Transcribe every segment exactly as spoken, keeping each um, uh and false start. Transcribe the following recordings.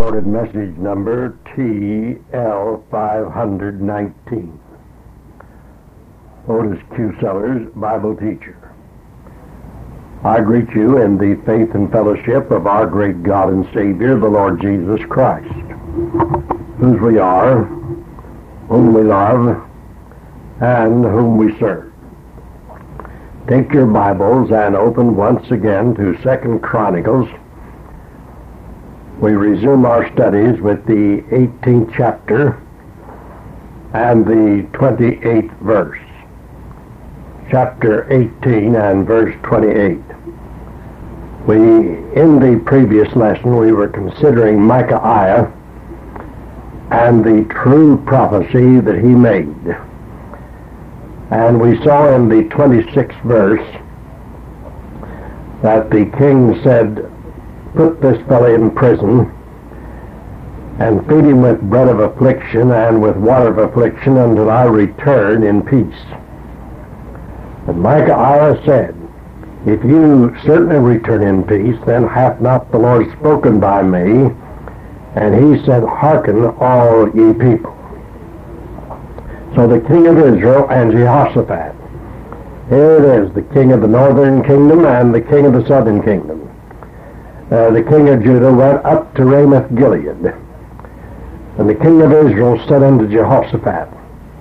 recorded message number T L five nineteen. Otis Q. Sellers, Bible teacher. I greet you in the faith and fellowship of our great God and Savior, the Lord Jesus Christ, whose we are, whom we love, and whom we serve. Take your Bibles and open once again to Second Chronicles. We resume our studies with the eighteenth chapter and the twenty-eighth verse. Chapter eighteen and verse twenty-eight. We, in the previous lesson, we were considering Micaiah and the true prophecy that he made. And we saw in the twenty-sixth verse that the king said, "Put this fellow in prison and feed him with bread of affliction and with water of affliction until I return in peace." And Micaiah said, "If you certainly return in peace, then hath not the Lord spoken by me?" And he said, "Hearken, all ye people." So the king of Israel and Jehoshaphat. Here it is, the king of the northern kingdom and the king of the southern kingdom. Uh, the king of Judah went up to Ramoth Gilead. And the king of Israel said unto Jehoshaphat,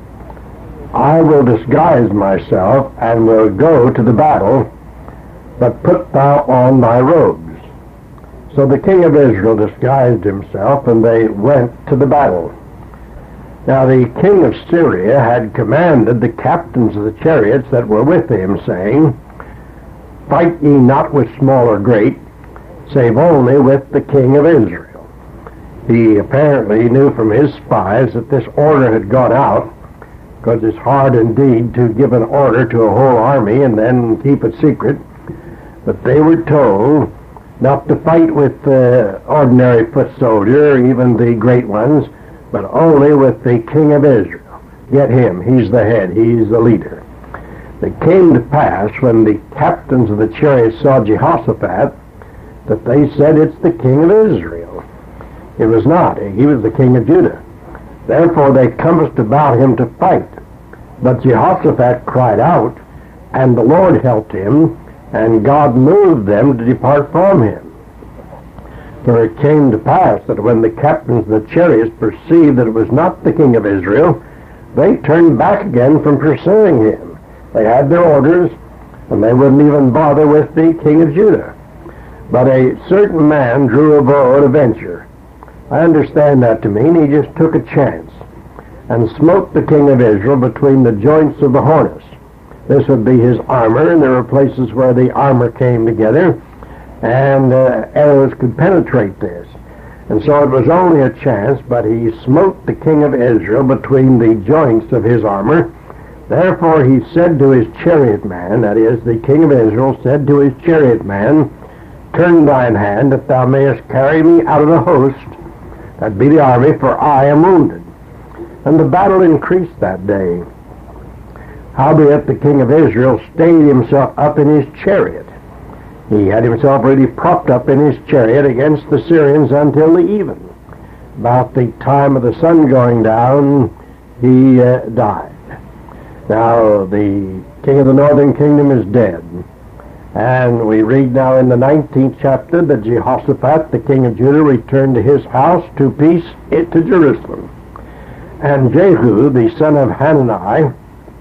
"I will disguise myself and will go to the battle, but put thou on thy robes." So the king of Israel disguised himself, and they went to the battle. Now the king of Syria had commanded the captains of the chariots that were with him, saying, "Fight ye not with small or great, save only with the king of Israel." He apparently knew from his spies that this order had gone out, because it's hard indeed to give an order to a whole army and then keep it secret. But they were told not to fight with the ordinary foot soldier, or even the great ones, but only with the king of Israel. Get him, he's the head, he's the leader. It came to pass when the captains of the chariots saw Jehoshaphat that they said, "It's the king of Israel." It was not. He was the king of Judah. Therefore they compassed about him to fight. But Jehoshaphat cried out, and the Lord helped him, and God moved them to depart from him. For it came to pass that when the captains of the chariots perceived that it was not the king of Israel, they turned back again from pursuing him. They had their orders, and they wouldn't even bother with the king of Judah. But a certain man drew a bow at a venture. I understand that to mean he just took a chance and smote the king of Israel between the joints of the harness. This would be his armor, and there were places where the armor came together, and uh, arrows could penetrate this. And so it was only a chance, but he smote the king of Israel between the joints of his armor. Therefore he said to his chariot man, that is, the king of Israel said to his chariot man, "Turn thine hand, that thou mayest carry me out of the host, that be the army, for I am wounded." And the battle increased that day. Howbeit the king of Israel stayed himself up in his chariot. He had himself really propped up in his chariot against the Syrians until the even. About the time of the sun going down, he uh, died. Now the king of the northern kingdom is dead. And we read now in the nineteenth chapter that Jehoshaphat, the king of Judah, returned to his house to peace to Jerusalem. And Jehu, the son of Hanani,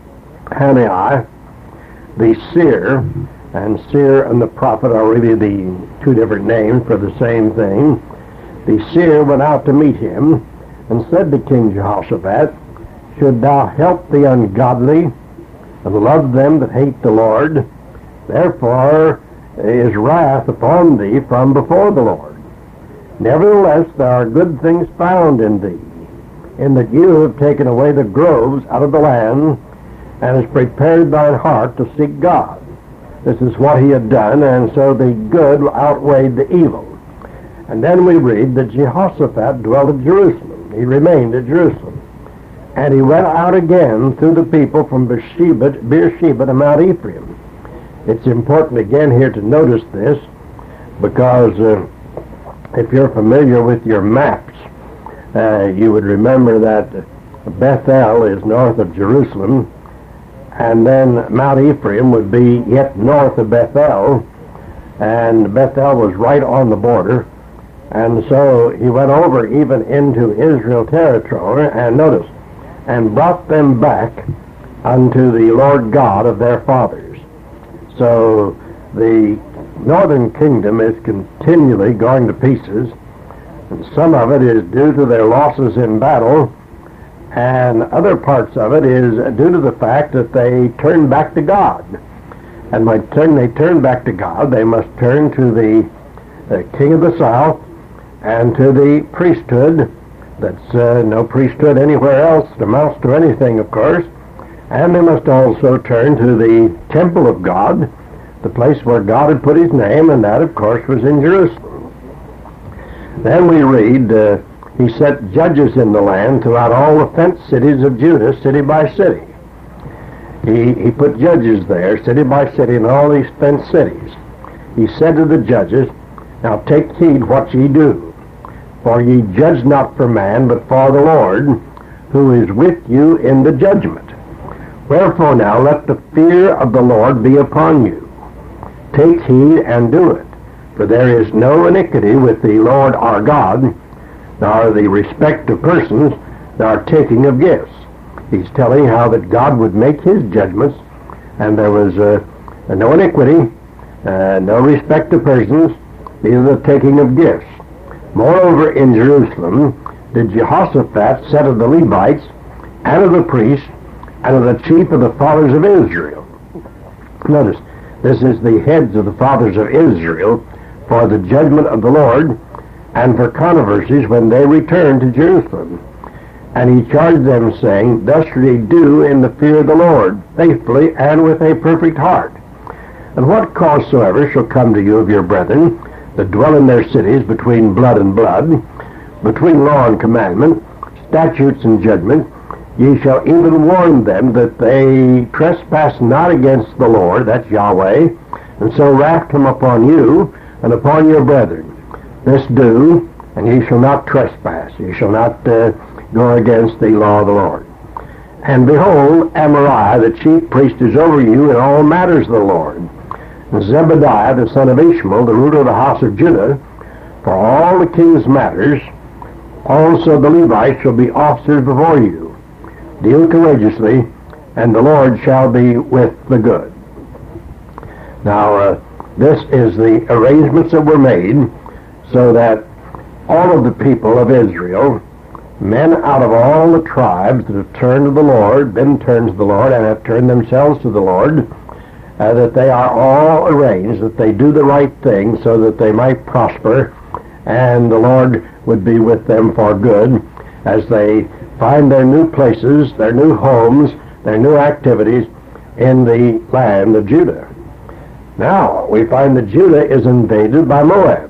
Hanani, the seer, and seer and the prophet are really the two different names for the same thing. The seer went out to meet him and said to King Jehoshaphat, "Should thou help the ungodly and love them that hate the Lord? Therefore is wrath upon thee from before the Lord. Nevertheless there are good things found in thee, in that you have taken away the groves out of the land, and has prepared thine heart to seek God." This is what he had done, and so the good outweighed the evil. And then we read that Jehoshaphat dwelt at Jerusalem. He remained at Jerusalem. And he went out again through the people from Beersheba, Beersheba to Mount Ephraim. It's important again here to notice this, because uh, if you're familiar with your maps, uh, you would remember that Bethel is north of Jerusalem, and then Mount Ephraim would be yet north of Bethel, and Bethel was right on the border. And so he went over even into Israel territory, and notice, and brought them back unto the Lord God of their fathers. So the northern kingdom is continually going to pieces, and some of it is due to their losses in battle, and other parts of it is due to the fact that they turn back to God. And when turn, they turn back to God, they must turn to the, the king of the south and to the priesthood. That's uh, no priesthood anywhere else that amounts to anything, of course. And they must also turn to the temple of God, the place where God had put his name, and that, of course, was in Jerusalem. Then we read, uh, he set judges in the land throughout all the fenced cities of Judah, city by city. He, he put judges there, city by city, in all these fenced cities. He said to the judges, now take heed what ye do, for ye judge not for man, but for the Lord, who is with you in the judgment. Wherefore now let the fear of the Lord be upon you. Take heed and do it, for there is no iniquity with the Lord our God, nor the respect of persons, nor taking of gifts. He's telling how that God would make his judgments, and there was uh, no iniquity, uh, no respect of persons, neither the taking of gifts. Moreover, in Jerusalem did Jehoshaphat set of the Levites, and of the priests, and of the chief of the fathers of Israel. Notice, this is the heads of the fathers of Israel for the judgment of the Lord, and for controversies when they returned to Jerusalem. And he charged them, saying, thus should ye do in the fear of the Lord, faithfully and with a perfect heart. And what cause soever shall come to you of your brethren that dwell in their cities between blood and blood, between law and commandment, statutes and judgment, ye shall even warn them that they trespass not against the Lord, that's Yahweh, and so wrath come upon you and upon your brethren. This do, and ye shall not trespass. Ye shall not uh, go against the law of the Lord. And behold, Amariah, the chief priest, is over you in all matters of the Lord. And Zebediah, the son of Ishmael, the ruler of the house of Judah, for all the king's matters. Also the Levites shall be officers before you. Deal courageously, and the Lord shall be with the good. Now, uh, this is the arrangements that were made so that all of the people of Israel, men out of all the tribes that have turned to the Lord, been turned to the Lord, and have turned themselves to the Lord, uh, that they are all arranged, that they do the right thing so that they might prosper, and the Lord would be with them for good as they find their new places, their new homes, their new activities in the land of Judah. Now, we find that Judah is invaded by Moab.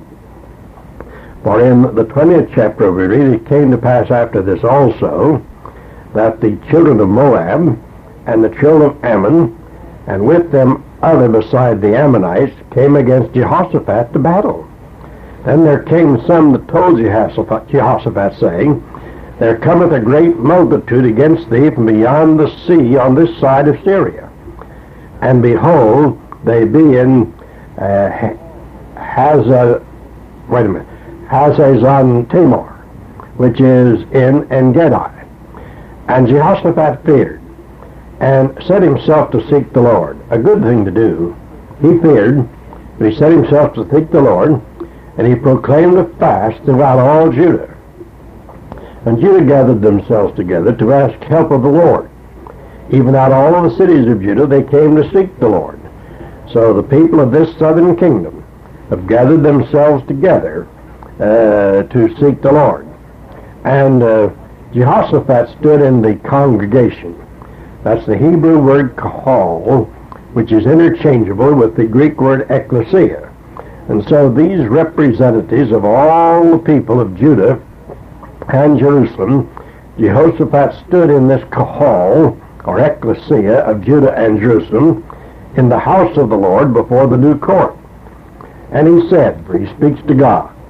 For in the twentieth chapter we read, it came to pass after this also, that the children of Moab and the children of Ammon, and with them other beside the Ammonites, came against Jehoshaphat to battle. Then there came some that told Jehoshaphat, Jehoshaphat saying, there cometh a great multitude against thee from beyond the sea on this side of Syria. And behold, they be in uh, Hazah, wait a minute, Hazazon Tamar, which is in En-Gedi. And Jehoshaphat feared, and set himself to seek the Lord. A good thing to do. He feared, but he set himself to seek the Lord, and he proclaimed a fast throughout all Judah. And Judah gathered themselves together to ask help of the Lord. Even out of all of the cities of Judah, they came to seek the Lord. So the people of this southern kingdom have gathered themselves together uh, to seek the Lord. And uh, Jehoshaphat stood in the congregation. That's the Hebrew word kahal, which is interchangeable with the Greek word ecclesia. And so these representatives of all the people of Judah and Jerusalem, Jehoshaphat stood in this kahal, or ecclesia, of Judah and Jerusalem, in the house of the Lord before the new court. And he said, for he speaks to God,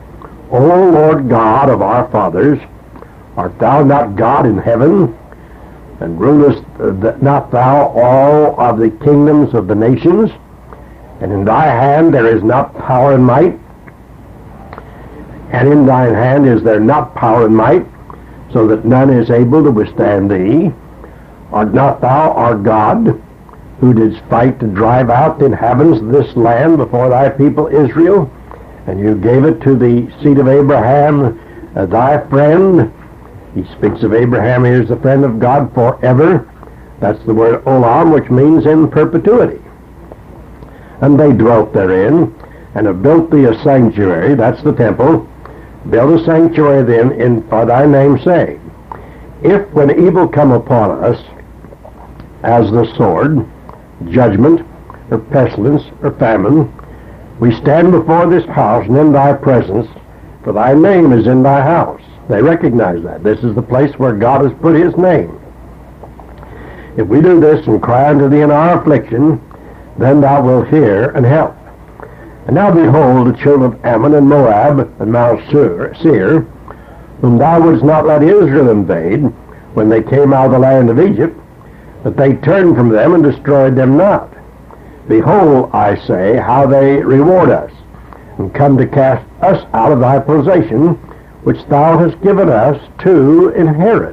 O Lord God of our fathers, art thou not God in heaven? And rulest not thou all of the kingdoms of the nations? And in thy hand there is not power and might? And in thine hand is there not power and might, so that none is able to withstand thee? Art not thou our God, who didst fight to drive out the inhabitants of this land before thy people Israel? And you gave it to the seed of Abraham, uh, thy friend. He speaks of Abraham here as the friend of God forever. That's the word olam, which means in perpetuity. And they dwelt therein, and have built thee a sanctuary, that's the temple. Build a sanctuary then in for thy name's sake. If when evil come upon us, as the sword, judgment, or pestilence, or famine, we stand before this house and in thy presence, for thy name is in thy house. They recognize that. This is the place where God has put his name. If we do this and cry unto thee in our affliction, then thou wilt hear and help. And now behold, the children of Ammon and Moab and Mount Seir, whom thou wouldst not let Israel invade when they came out of the land of Egypt, but they turned from them and destroyed them not. Behold, I say, how they reward us, and come to cast us out of thy possession, which thou hast given us to inherit.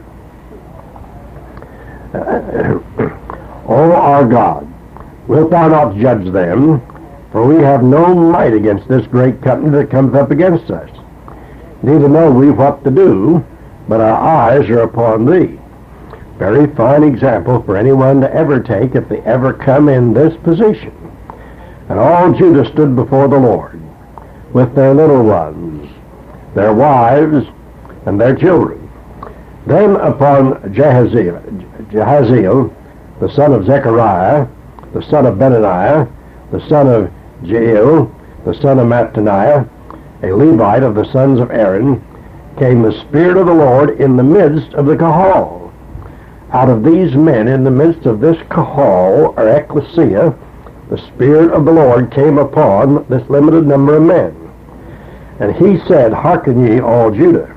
O our God, wilt thou not judge them? For we have no might against this great company that comes up against us. Neither know we what to do, but our eyes are upon thee. Very fine example for anyone to ever take if they ever come in this position. And all Judah stood before the Lord, with their little ones, their wives, and their children. Then upon Jahaziel, Jahaziel, the son of Zechariah, the son of Benaniah, the son of Jeiel, the son of Mattaniah, a Levite of the sons of Aaron, came the Spirit of the Lord in the midst of the Kahal. Out of these men, in the midst of this Kahal, or ecclesia, the Spirit of the Lord came upon this limited number of men. And he said, Hearken ye, all Judah,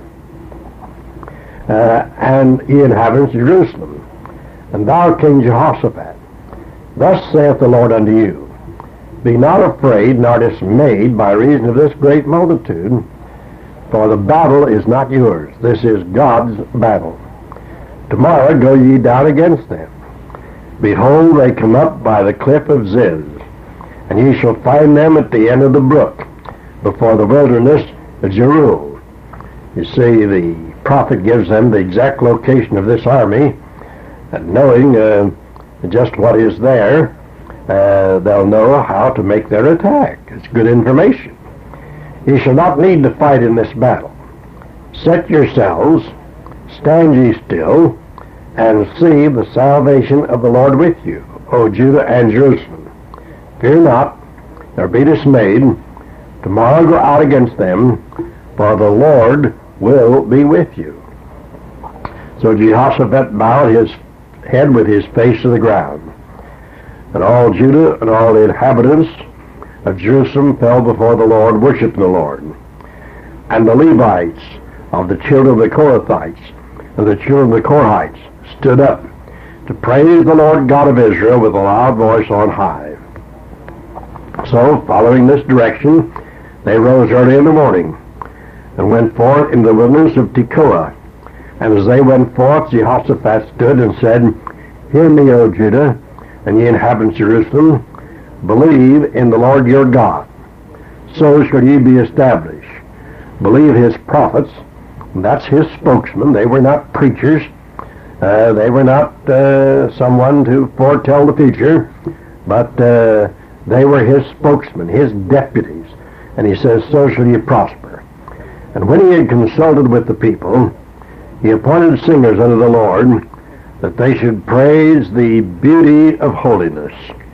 uh, and ye inhabitants of Jerusalem, and thou, King Jehoshaphat, thus saith the Lord unto you, Be not afraid nor dismayed by reason of this great multitude, for the battle is not yours. This is God's battle. Tomorrow go ye down against them. Behold, they come up by the cliff of Ziz, and ye shall find them at the end of the brook, before the wilderness of Jeruel. You see, the prophet gives them the exact location of this army, and knowing uh, just what is there, uh, they'll know how to make their attack. It's good information. Ye shall not need to fight in this battle. Set yourselves, stand ye still, and see the salvation of the Lord with you, O Judah and Jerusalem. Fear not, nor be dismayed. Tomorrow go out against them, for the Lord will be with you. So Jehoshaphat bowed his head with his face to the ground. And all Judah and all the inhabitants of Jerusalem fell before the Lord, worshiping the Lord. And the Levites of the children of the Korathites and the children of the Korhites stood up to praise the Lord God of Israel with a loud voice on high. So, following this direction, they rose early in the morning and went forth in the wilderness of Tekoa. And as they went forth, Jehoshaphat stood and said, Hear me, O Judah, and ye inhabitants of Jerusalem, believe in the Lord your God. So shall ye be established. Believe his prophets. That's his spokesman. They were not preachers. Uh, they were not uh, someone to foretell the future, but uh, they were his spokesmen, his deputies. And he says, so shall ye prosper. And when he had consulted with the people, he appointed singers unto the Lord, that they should praise the beauty of holiness.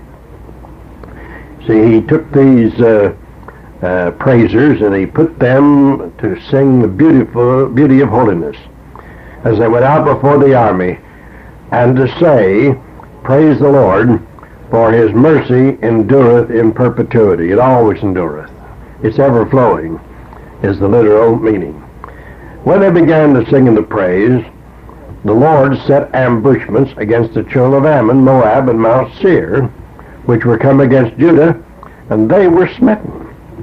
See, he took these uh, uh, praisers and he put them to sing the beautiful beauty of holiness as they went out before the army, and to say, Praise the Lord, for his mercy endureth in perpetuity. It always endureth. It's ever flowing. is the literal meaning. When they began to sing and to praise, the Lord set ambushments against the children of Ammon, Moab, and Mount Seir, which were come against Judah, and they were smitten.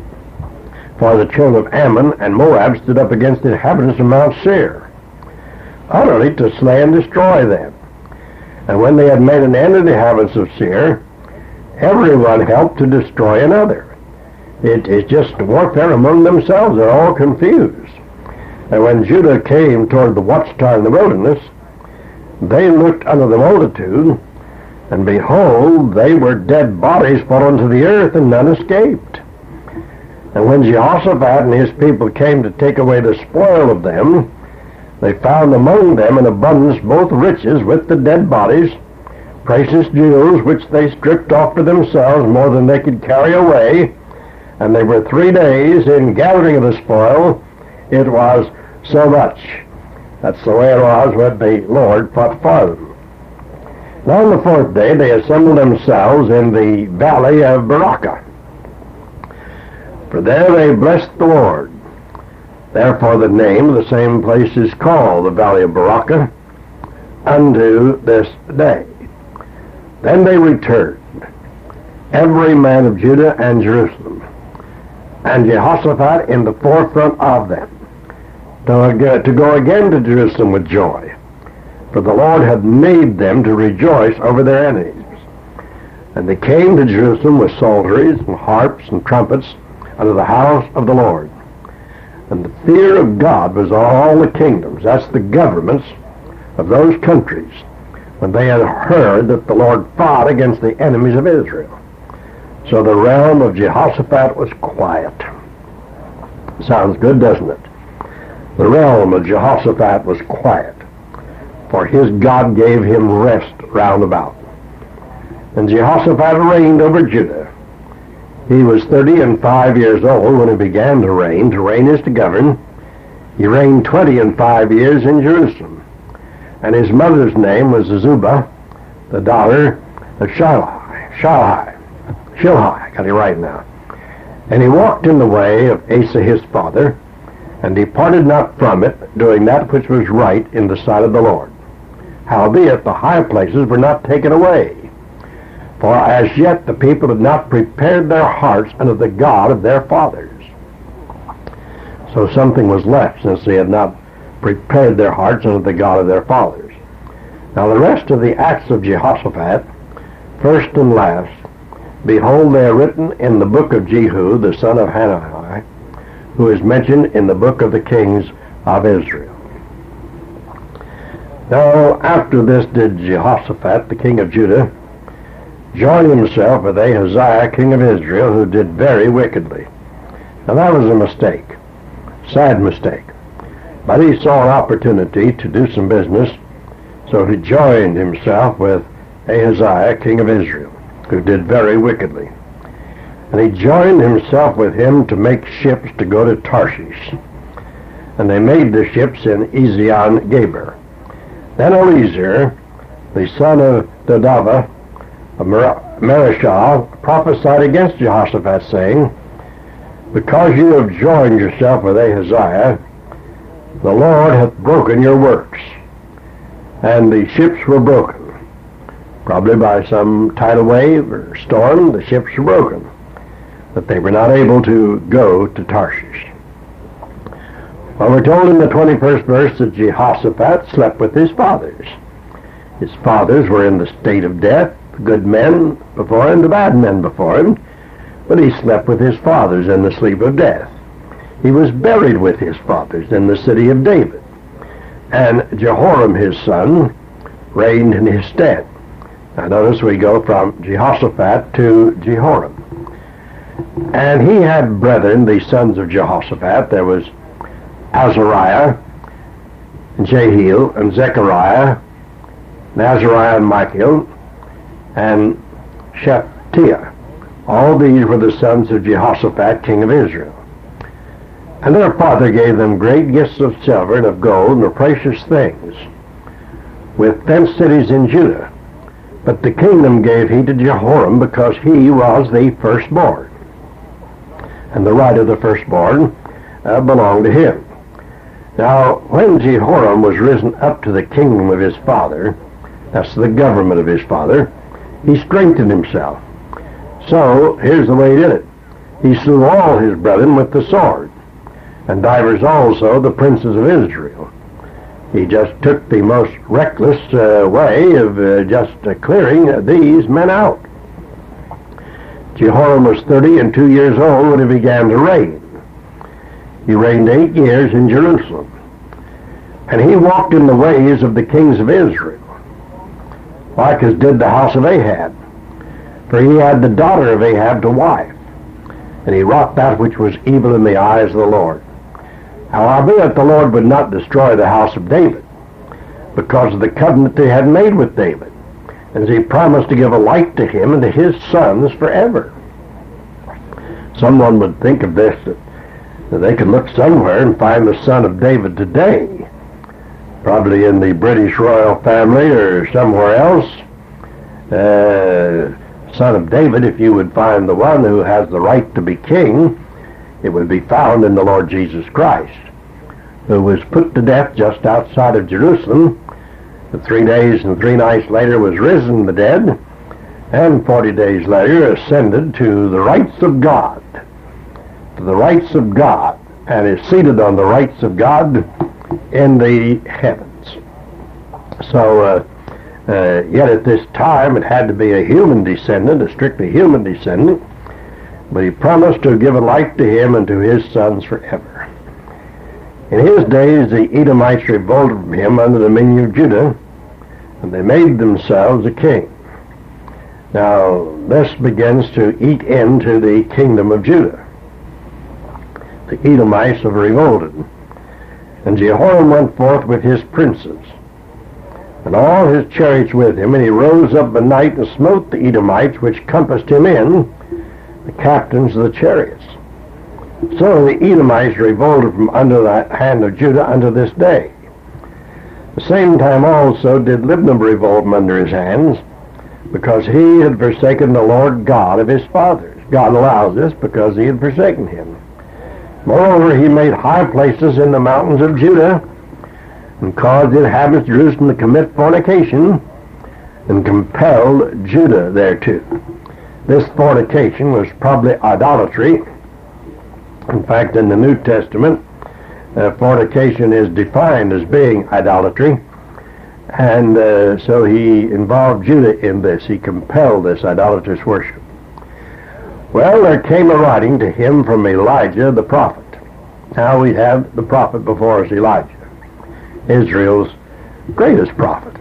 For the children of Ammon and Moab stood up against the inhabitants of Mount Seir, utterly to slay and destroy them. And when they had made an end of the inhabitants of Seir, everyone helped to destroy another. It is just warfare among themselves. They're all confused. And when Judah came toward the watchtower in the wilderness, they looked unto the multitude, and behold, they were dead bodies fallen to the earth, and none escaped. And when Jehoshaphat and his people came to take away the spoil of them, they found among them in abundance both riches with the dead bodies, precious jewels, which they stripped off for themselves more than they could carry away. And they were three days in gathering of the spoil. It was so much. That's the way it was when the Lord fought for them. Now on the fourth day they assembled themselves in the valley of Berachah. For there they blessed the Lord. Therefore the name of the same place is called the valley of Berachah unto this day. Then they returned, every man of Judah and Jerusalem, and Jehoshaphat in the forefront of them, to, to go again to Jerusalem with joy. For the Lord had made them to rejoice over their enemies. And they came to Jerusalem with psalteries and harps and trumpets unto the house of the Lord. And the fear of God was on all the kingdoms, that's the governments of those countries, when they had heard that the Lord fought against the enemies of Israel. So the realm of Jehoshaphat was quiet. Sounds good, doesn't it? The realm of Jehoshaphat was quiet, for his God gave him rest round about. And Jehoshaphat reigned over Judah. He was thirty and five years old when he began to reign. To reign is to govern. He reigned twenty and five years in Jerusalem. And his mother's name was Azubah, the daughter of Shilhi. Shilhi. Shilhi, I got it right now. And he walked in the way of Asa his father, and departed not from it, doing that which was right in the sight of the Lord. Howbeit the high places were not taken away, for as yet the people had not prepared their hearts unto the God of their fathers. So something was left, since they had not prepared their hearts unto the God of their fathers. Now the rest of the acts of Jehoshaphat, first and last, behold, they are written in the book of Jehu, the son of Hanani, who is mentioned in the book of the kings of Israel. Now after this did Jehoshaphat, the king of Judah, join himself with Ahaziah, king of Israel, who did very wickedly. Now that was a mistake, sad mistake. But he saw an opportunity to do some business, so he joined himself with Ahaziah, king of Israel, who did very wickedly. And he joined himself with him to make ships to go to Tarshish. And they made the ships in Ezion-Geber. Then Eliezer, the son of Dodavah, of Mareshah, prophesied against Jehoshaphat, saying, because you have joined yourself with Ahaziah, the Lord hath broken your works. And the ships were broken. Probably by some tidal wave or storm, the ships were broken, but they were not able to go to Tarshish. Well, we're told in the twenty-first verse that Jehoshaphat slept with his fathers. His fathers were in the state of death, the good men before him, the bad men before him, but he slept with his fathers in the sleep of death. He was buried with his fathers in the city of David. And Jehoram his son reigned in his stead. Now notice we go from Jehoshaphat to Jehoram. And he had brethren, the sons of Jehoshaphat. There was Azariah, and Jehiel, and Zechariah, and Azariah and Michael, and Shephatiah. All these were the sons of Jehoshaphat, king of Israel. And their father gave them great gifts of silver and of gold and of precious things, with fenced cities in Judah. But the kingdom gave he to Jehoram, because he was the firstborn. And the right of the firstborn uh, belonged to him. Now, when Jehoram was risen up to the kingdom of his father, that's the government of his father, he strengthened himself. So, here's the way he did it. He slew all his brethren with the sword, and divers also the princes of Israel. He just took the most reckless uh, way of uh, just uh, clearing uh, these men out. Jehoram was thirty and two years old when he began to reign. He reigned eight years in Jerusalem. And he walked in the ways of the kings of Israel, like as did the house of Ahab. For he had the daughter of Ahab to wife, and he wrought that which was evil in the eyes of the Lord. Howbeit the Lord would not destroy the house of David, because of the covenant they had made with David, as he promised to give a light to him and to his sons forever. Someone would think of this, that, that they could look somewhere and find the son of David today, probably in the British royal family or somewhere else. Uh, son of David, if you would find the one who has the right to be king, it would be found in the Lord Jesus Christ, who was put to death just outside of Jerusalem, but three days and three nights later was risen from the dead, and forty days later ascended to the rights of God, to the rights of God, and is seated on the rights of God in the heavens. So, uh, uh, yet at this time it had to be a human descendant, a strictly human descendant, but he promised to give a light to him and to his sons forever. In his days the Edomites revolted from him under the dominion of Judah, and they made themselves a king. Now this begins to eat into the kingdom of Judah. The Edomites have revolted, and Jehoram went forth with his princes, and all his chariots with him, and he rose up by night and smote the Edomites which compassed him in, the captains of the chariots. So the Edomites revolted from under the hand of Judah unto this day. The same time also did Libnah revolt from under his hands, because he had forsaken the Lord God of his fathers. God allows this because he had forsaken him. Moreover, he made high places in the mountains of Judah, and caused the inhabitants of Jerusalem to commit fornication, and compelled Judah thereto. This fornication was probably idolatry. In fact, in the New Testament, uh, fornication is defined as being idolatry, and uh, so he involved Judah in this. He compelled this idolatrous worship. Well, there came a writing to him from Elijah the prophet. Now we have the prophet before us, Elijah, Israel's greatest prophet,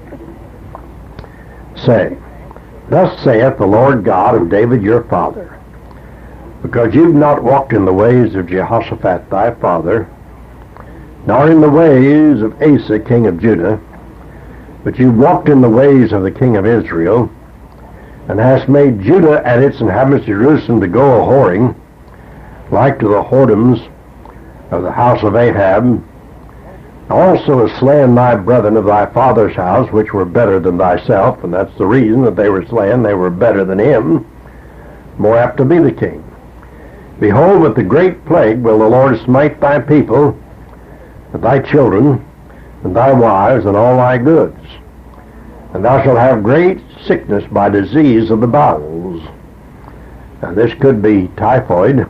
saying, Thus saith the Lord God of David your father, because you've not walked in the ways of Jehoshaphat thy father, nor in the ways of Asa king of Judah, but you've walked in the ways of the king of Israel, and hast made Judah and its inhabitants Jerusalem to go a-whoring, like to the whoredoms of the house of Ahab, also hast slain thy brethren of thy father's house, which were better than thyself, and that's the reason that they were slain. They were better than him, more apt to be the king. Behold, with the great plague will the Lord smite thy people, and thy children, and thy wives, and all thy goods. And thou shalt have great sickness by disease of the bowels. Now this could be typhoid,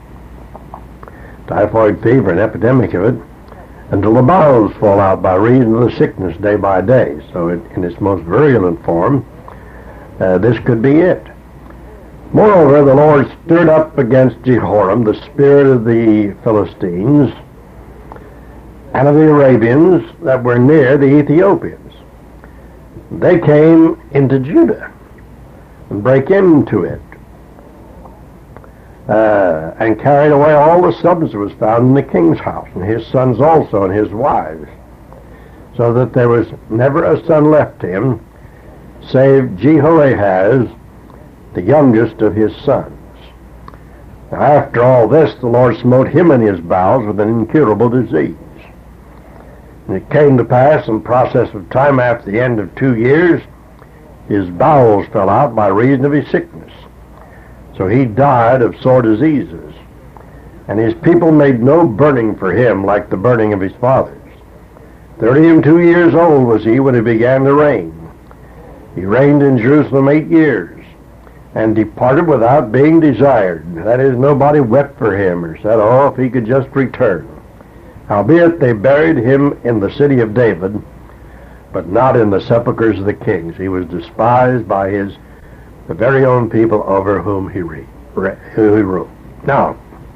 typhoid fever, an epidemic of it, until the bowels fall out by reason of the sickness day by day. So it, in its most virulent form, uh, this could be it. Moreover, the Lord stirred up against Jehoram the spirit of the Philistines and of the Arabians that were near the Ethiopians. They came into Judah and brake into it, uh, and carried away all the substance that was found in the king's house, and his sons also, and his wives, so that there was never a son left to him, save Jehoahaz, the youngest of his sons. Now, after all this, the Lord smote him and his bowels with an incurable disease. And it came to pass in process of time, after the end of two years, his bowels fell out by reason of his sickness. So he died of sore diseases. And his people made no burning for him like the burning of his fathers. Thirty and two years old was he when he began to reign. He reigned in Jerusalem eight years, and departed without being desired. That is, nobody wept for him, or said, oh, if he could just return. Howbeit they buried him in the city of David, but not in the sepulchres of the kings. He was despised by his the very own people over whom he, re, re, who he ruled. Now,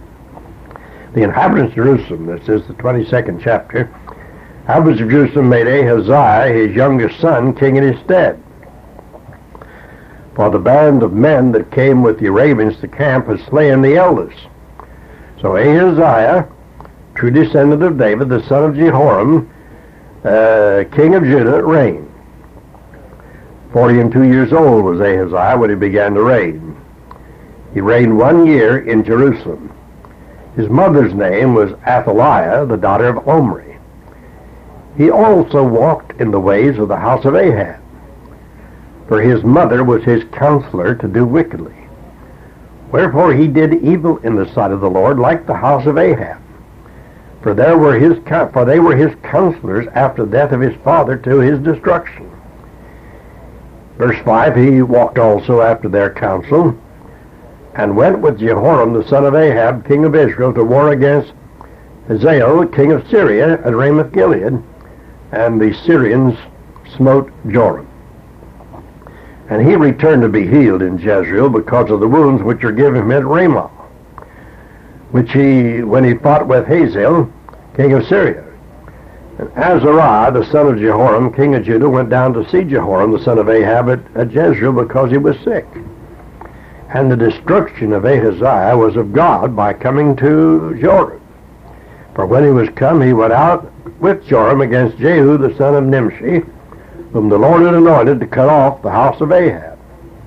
the inhabitants of Jerusalem, this is the twenty-second chapter, inhabitants of Jerusalem made Ahaziah, his youngest son, king in his stead. For the band of men that came with the Arabians to camp had slain the eldest. So Ahaziah, true descendant of David, the son of Jehoram, uh, king of Judah, reigned. Forty and two years old was Ahaziah when he began to reign. He reigned one year in Jerusalem. His mother's name was Athaliah, the daughter of Omri. He also walked in the ways of the house of Ahab, for his mother was his counselor to do wickedly. Wherefore he did evil in the sight of the Lord, like the house of Ahab. For there were his for they were his counselors after the death of his father to his destruction. Verse five, he walked also after their counsel, and went with Jehoram the son of Ahab, king of Israel, to war against Hazael, king of Syria, at Ramoth Gilead, and the Syrians smote Joram. And he returned to be healed in Jezreel because of the wounds which were given him at Ramah, which he, when he fought with Hazael, king of Syria. And Azariah, the son of Jehoram, king of Judah, went down to see Jehoram, the son of Ahab, at, at Jezreel because he was sick. And the destruction of Ahaziah was of God by coming to Joram. For when he was come, he went out with Joram against Jehu, the son of Nimshi, whom the Lord had anointed to cut off the house of Ahab.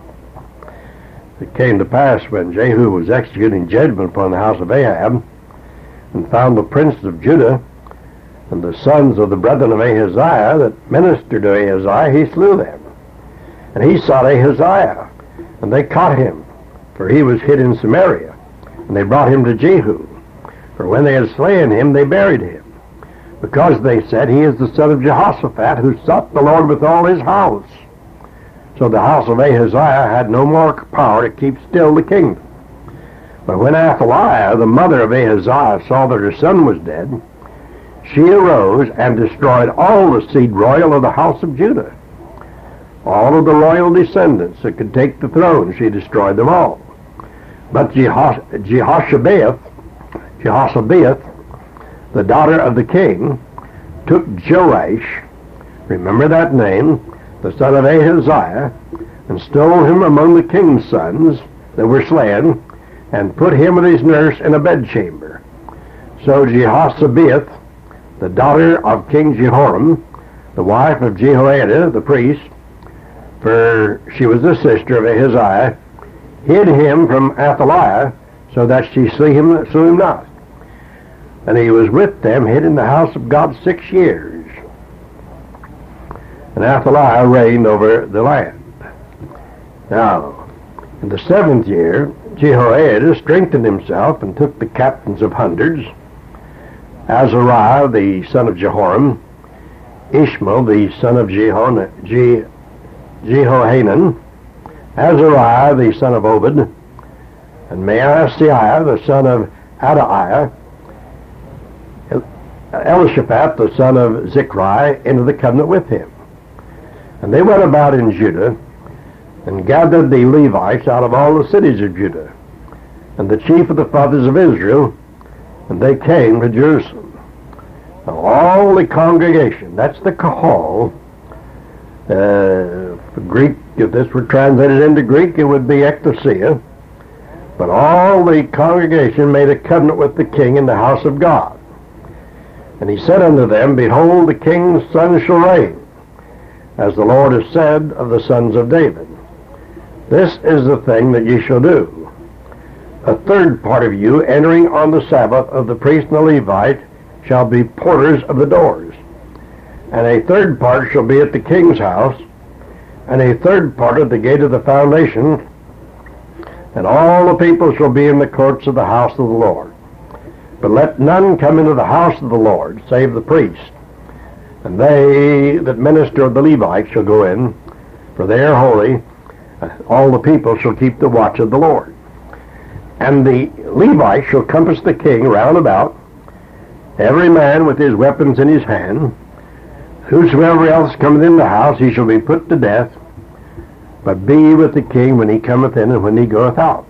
It came to pass when Jehu was executing judgment upon the house of Ahab, and found the princes of Judah and the sons of the brethren of Ahaziah that ministered to Ahaziah, he slew them. And he sought Ahaziah, and they caught him, for he was hid in Samaria. And they brought him to Jehu. For when they had slain him, they buried him, because they said, he is the son of Jehoshaphat, who sought the Lord with all his house. So the house of Ahaziah had no more power to keep still the kingdom. But when Athaliah, the mother of Ahaziah, saw that her son was dead, she arose and destroyed all the seed royal of the house of Judah. All of the royal descendants that could take the throne, she destroyed them all. But Jehosh- Jehoshabeath, Jehoshabeath, the daughter of the king, took Joash, remember that name, the son of Ahaziah, and stole him among the king's sons that were slain, and put him and his nurse in a bedchamber. So Jehoshabeath, the daughter of King Jehoram, the wife of Jehoiada the priest, for she was the sister of Ahaziah, hid him from Athaliah, so that she slew him, slew him not. And he was with them, hid in the house of God six years. And Athaliah reigned over the land. Now, in the seventh year, Jehoiada strengthened himself and took the captains of hundreds, Azariah the son of Jehoram, Ishmael the son of Jehon, Je, Jehohanan, Azariah the son of Obed, and Maaseiah the son of Adaiah, Elishaphat the son of Zichri into the covenant with him. And they went about in Judah, and gathered the Levites out of all the cities of Judah, and the chief of the fathers of Israel, and they came to Jerusalem. Now, all the congregation, that's the kahal. Uh, Greek, if this were translated into Greek, it would be ecclesia. But all the congregation made a covenant with the king in the house of God. And he said unto them, behold, the king's son shall reign, as the Lord has said of the sons of David. This is the thing that ye shall do. A third part of you entering on the Sabbath of the priest and the Levite shall be porters of the doors. And a third part shall be at the king's house, and a third part at the gate of the foundation, and all the people shall be in the courts of the house of the Lord. But let none come into the house of the Lord, save the priests. And they that minister of the Levites shall go in, for they are holy. All the people shall keep the watch of the Lord. And the Levites shall compass the king round about, every man with his weapons in his hand. Whosoever else cometh in the house, he shall be put to death. But be with the king when he cometh in and when he goeth out.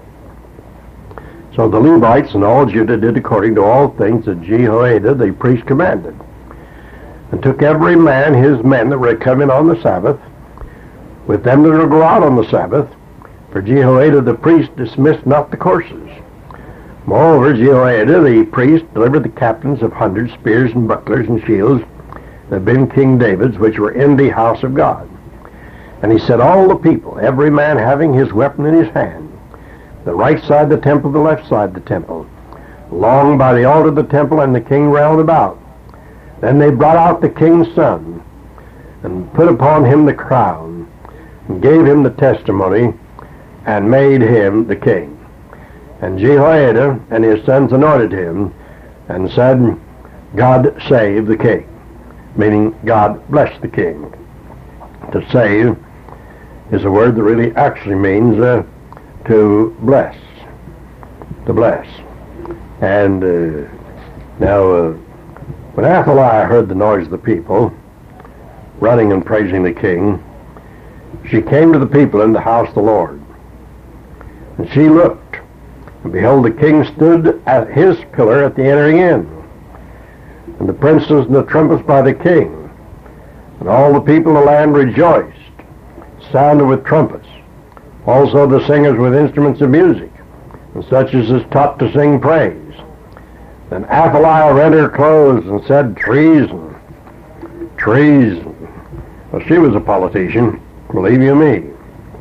So the Levites and all Judah did according to all things that Jehoiada the priest commanded, and took every man his men that were come in on the Sabbath, with them that were go out on the Sabbath, for Jehoiada the priest dismissed not the courses. Moreover, Jehoiada the priest delivered the captains of hundreds, spears and bucklers and shields, that had been King David's, which were in the house of God. And he set all the people, every man having his weapon in his hand, the right side the temple, the left side the temple, along by the altar of the temple, and the king round about. Then they brought out the king's son, and put upon him the crown, and gave him the testimony, and made him the king. And Jehoiada and his sons anointed him, and said, God save the king, meaning God bless the king. To save is a word that really actually means uh, to bless, to bless. And uh, now, uh, when Athaliah heard the noise of the people running and praising the king, she came to the people in the house of the Lord. And she looked, and behold, the king stood at his pillar at the entering in, and the princes and the trumpets by the king. And all the people of the land rejoiced, sounded with trumpets, also the singers with instruments of music, and such as is taught to sing praise. Then Athaliah rent her clothes and said, Treason, treason. Well, she was a politician, believe you me.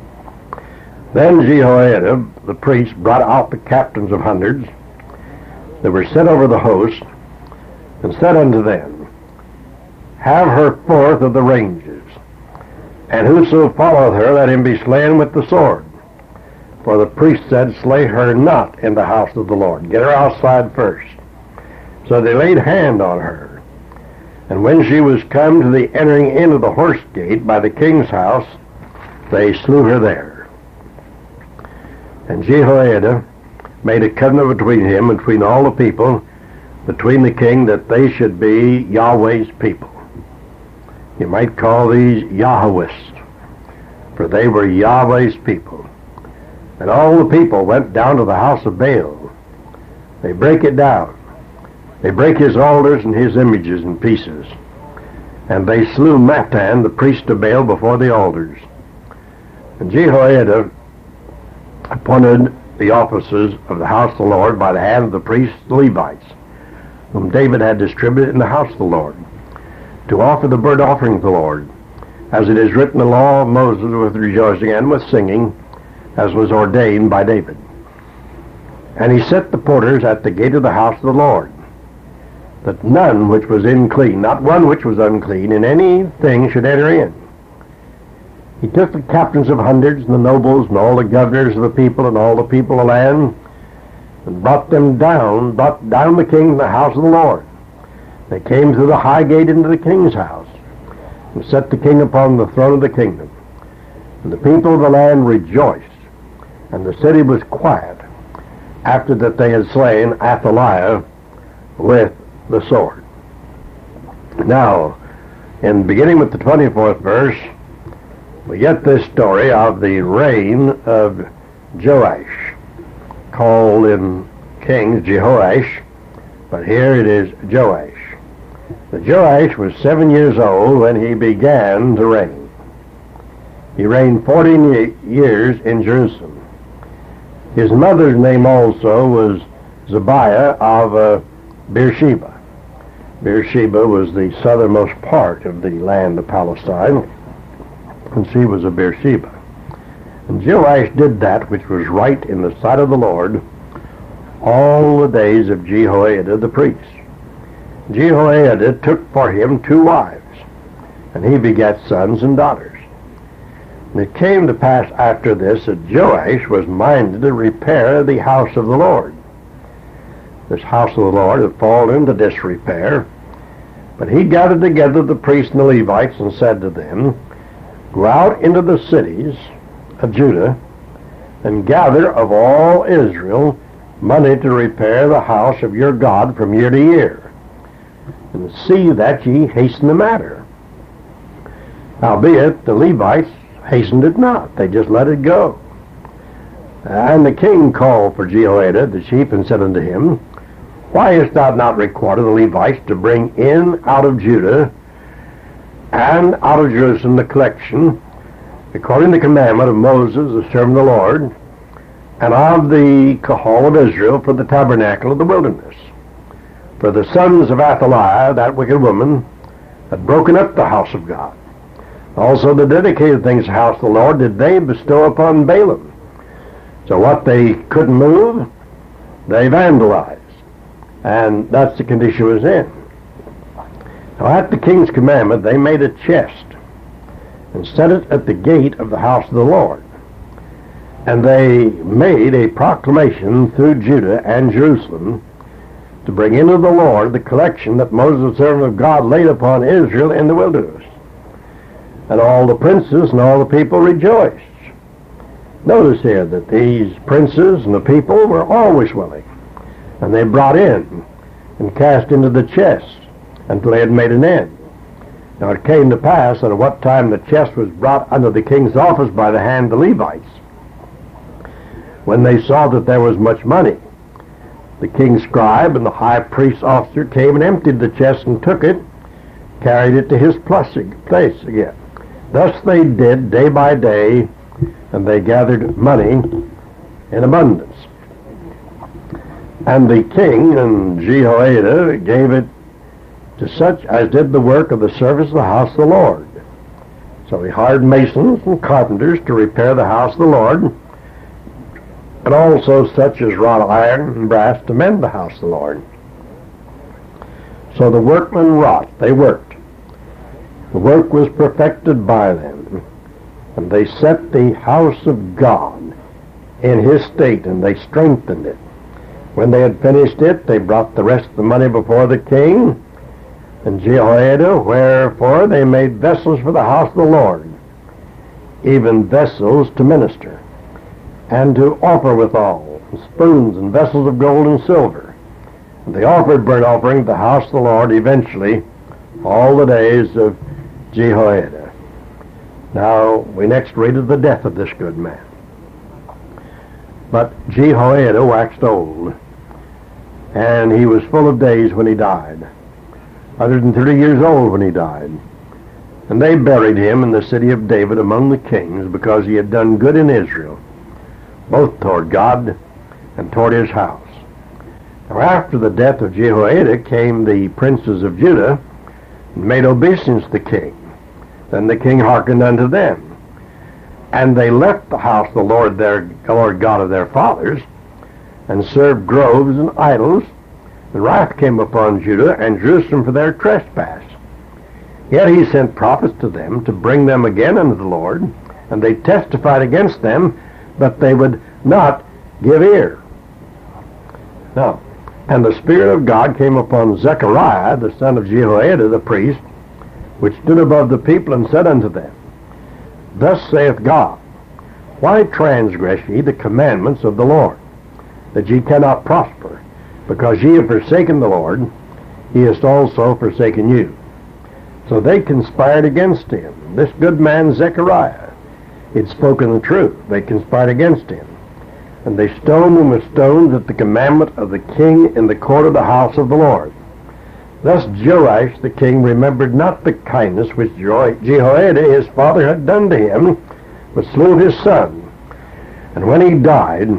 Then Jehoiada the priest brought out the captains of hundreds that were set over the host, and said unto them, Have her forth of the ranges, and whoso followeth her, let him be slain with the sword. For the priest said, Slay her not in the house of the Lord. Get her outside first. So they laid hand on her. And when she was come to the entering in of the horse gate by the king's house, they slew her there. And Jehoiada made a covenant between him and between all the people, between the king, that they should be Yahweh's people. You might call these Yahwists, for they were Yahweh's people. And all the people went down to the house of Baal. They break it down. They break his altars and his images in pieces. And they slew Mattan, the priest of Baal, before the altars. And Jehoiada appointed the officers of the house of the Lord by the hand of the priests, the Levites, whom David had distributed in the house of the Lord, to offer the burnt offering to the Lord, as it is written in the law of Moses, with rejoicing and with singing, as was ordained by David. And he set the porters at the gate of the house of the Lord, that none which was unclean, not one which was unclean, in anything should enter in. He took the captains of hundreds, and the nobles, and all the governors of the people, and all the people of the land, and brought them down, brought down the king to the house of the Lord. They came through the high gate into the king's house, and set the king upon the throne of the kingdom. And the people of the land rejoiced, and the city was quiet, after that they had slain Athaliah with the sword. Now, in beginning with the twenty-fourth verse, we get this story of the reign of Joash, called in Kings Jehoash, but here it is Joash. The Joash was seven years old when he began to reign. He reigned fourteen years in Jerusalem. His mother's name also was Zebiah of uh, Beersheba. Beersheba was the southernmost part of the land of Palestine, and she was a Beersheba. And Joash did that which was right in the sight of the Lord all the days of Jehoiada the priest. Jehoiada took for him two wives, and he begat sons and daughters. And it came to pass after this that Joash was minded to repair the house of the Lord. this house of the Lord had fallen into disrepair. But he gathered together the priests and the Levites and said to them, "Go out into the cities of Judah and gather of all Israel money to repair the house of your God from year to year, and see that ye hasten the matter." Howbeit the Levites hastened it not, they just let it go. And the king called for Jehoiada the chief and said unto him, "Why hast thou not required the Levites to bring in out of Judah and out of Jerusalem the collection, according to the commandment of Moses the servant of the Lord, and of the Kahal of Israel for the tabernacle of the wilderness? For the sons of Athaliah, that wicked woman, had broken up the house of God. Also the dedicated things of the house of the Lord did they bestow upon Balaam. So what they couldn't move, they vandalized. And that's the condition it was in. Now at the king's commandment, they made a chest and set it at the gate of the house of the Lord. And they made a proclamation through Judah and Jerusalem to bring into the Lord the collection that Moses, the servant of God, laid upon Israel in the wilderness. And all the princes and all the people rejoiced. Notice here that these princes and the people were always willing. And they brought in and cast into the chest until they had made an end. Now it came to pass that at what time the chest was brought under the king's office by the hand of the Levites, when they saw that there was much money, the king's scribe and the high priest's officer came and emptied the chest and took it, carried it to his place again. Thus they did day by day, and they gathered money in abundance. And the king and Jehoiada gave it to such as did the work of the service of the house of the Lord. So he hired masons and carpenters to repair the house of the Lord, and also such as wrought iron and brass to mend the house of the Lord. So the workmen wrought, they worked. The work was perfected by them, and they set the house of God in his state, and they strengthened it. When they had finished it, they brought the rest of the money before the king and Jehoiada, wherefore they made vessels for the house of the Lord, even vessels to minister, and to offer withal, and spoons and vessels of gold and silver. And they offered burnt offering to the house of the Lord eventually all the days of Jehoiada. Now we next read of the death of this good man. But Jehoiada waxed old, and he was full of days when he died, one hundred thirty years old when he died. And they buried him in the city of David among the kings, because he had done good in Israel, both toward God and toward his house. Now after the death of Jehoiada came the princes of Judah, and made obeisance to the king. Then the king hearkened unto them. And they left the house of the Lord their Lord God of their fathers, and served groves and idols. And wrath came upon Judah and Jerusalem for their trespass. Yet he sent prophets to them to bring them again unto the Lord, and they testified against them, but they would not give ear. Now, and the Spirit of God came upon Zechariah, the son of Jehoiada the priest, which stood above the people, and said unto them, Thus saith God, Why transgress ye the commandments of the Lord, that ye cannot prosper? Because ye have forsaken the Lord, he has also forsaken you. So they conspired against him. This good man Zechariah had spoken the truth. They conspired against him. And they stoned him with stones at the commandment of the king in the court of the house of the Lord. Thus Joash the king remembered not the kindness which Jehoiada his father had done to him, but slew his son. And when he died,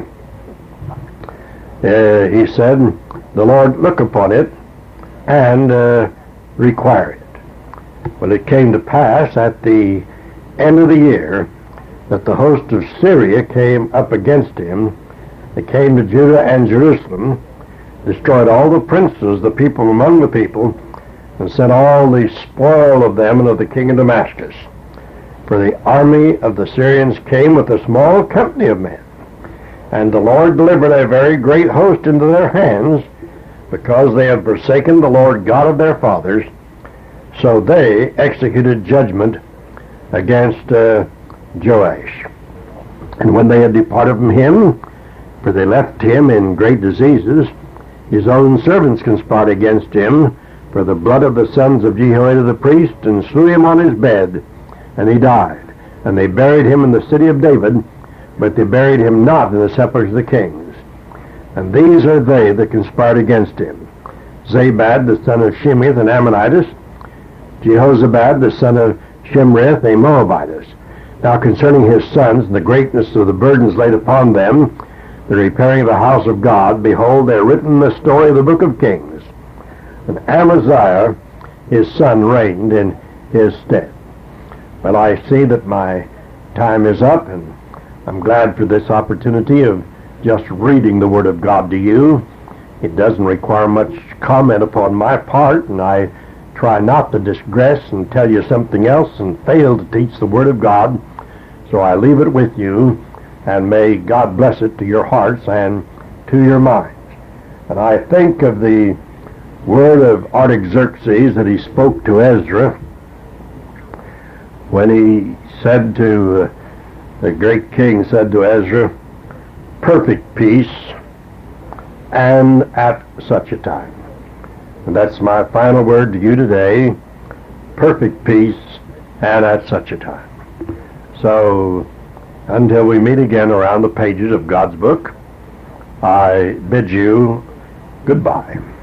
uh, he said, The Lord look upon it and uh, require it. Well, it came to pass at the end of the year that the host of Syria came up against him. They came to Judah and Jerusalem, destroyed all the princes, the people among the people, and sent all the spoil of them and of the king of Damascus. For the army of the Syrians came with a small company of men, and the Lord delivered a very great host into their hands, because they had forsaken the Lord God of their fathers, so they executed judgment against uh, Joash. And when they had departed from him, for they left him in great diseases, his own servants conspired against him for the blood of the sons of Jehoiada the priest, and slew him on his bed, and he died. And they buried him in the city of David, but they buried him not in the sepulchres of the kings. And these are they that conspired against him: Zabad the son of Shemith, an Ammonitess; Jehozabad the son of Shimrith, a Moabitess. Now concerning his sons, and the greatness of the burdens laid upon them, the repairing of the house of God, behold, they are written in the story of the book of Kings. And Amaziah, his son, reigned in his stead. Well, I see that my time is up, and I'm glad for this opportunity of just reading the Word of God to you. It doesn't require much comment upon my part, and I try not to digress and tell you something else and fail to teach the Word of God. So I leave it with you, and may God bless it to your hearts and to your minds. And I think of the word of Artaxerxes that he spoke to Ezra when he said to, uh, the great king said to Ezra, perfect peace, and at such a time. And that's my final word to you today: perfect peace, and at such a time. So, until we meet again around the pages of God's book, I bid you goodbye.